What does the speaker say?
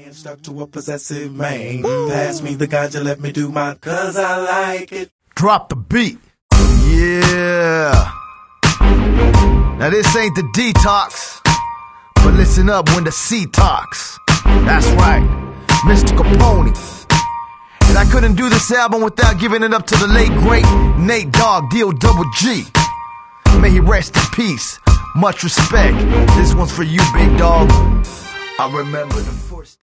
man stuck to a possessive man. Pass me the ganja, let me do mine, cause I like it. Drop the beat. Yeah. Now this ain't the detox, but listen up when the C talks. That's right, Mr. Capone. And I couldn't do this album without giving it up to the late great Nate Dogg, D-O-double-G. May he rest in peace. Much respect. This one's for you, big dog. I remember the first